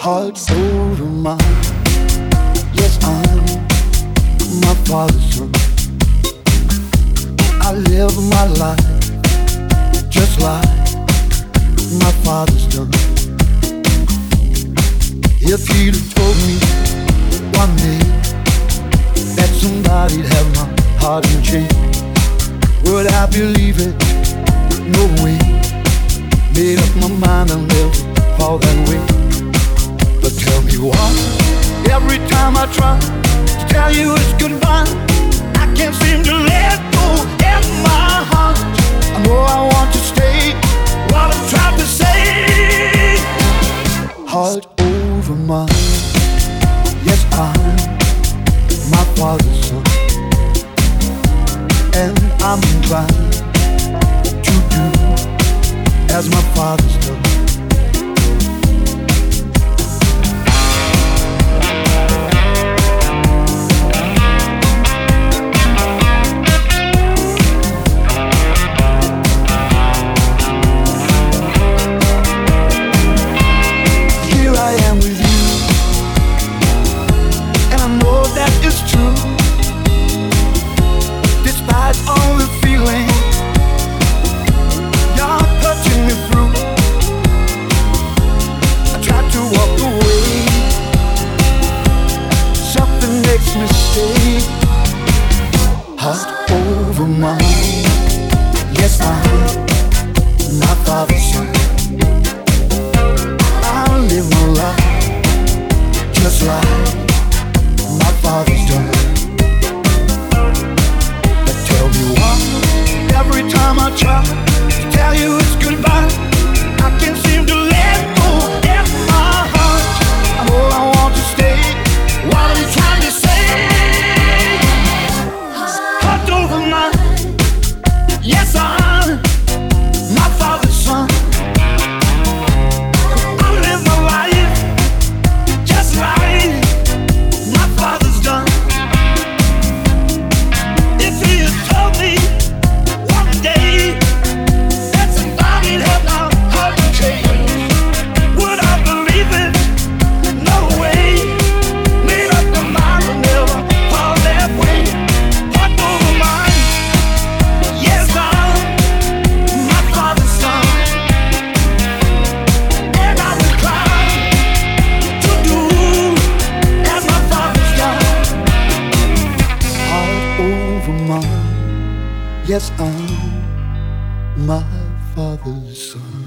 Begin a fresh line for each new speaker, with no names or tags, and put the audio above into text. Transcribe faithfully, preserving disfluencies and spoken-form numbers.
heart over mine. Yes, I'm my father's son. I live my life just like my father's done. If he'd have told me one day that somebody'd have my heart in chains, would I believe it? No way. Made up my mind I'll never fall that way. But tell me why, every time I try to tell you it's goodbye, I can't seem to let go in my heart. I know I want to stay, what I'm trying to say. Heart over mine. Yes, I'm my father's son, and I'm trying to do as my father's done. Heart over mine. Yes, I'm my father's son. I live my life just like my father's done. But tell me why, every time I try to tell you it's goodbye, I can't seem to let go in my heart. I know I want to stay, what are you trying to say? Yes, I'm my father's son. I live my life just like my father's done. If he had told me one day that somebody'd have my heart changed, would I believe it? No way. Made up my mind to never fall that way. Heart over mine. Yes, Yes, I'm my father's son.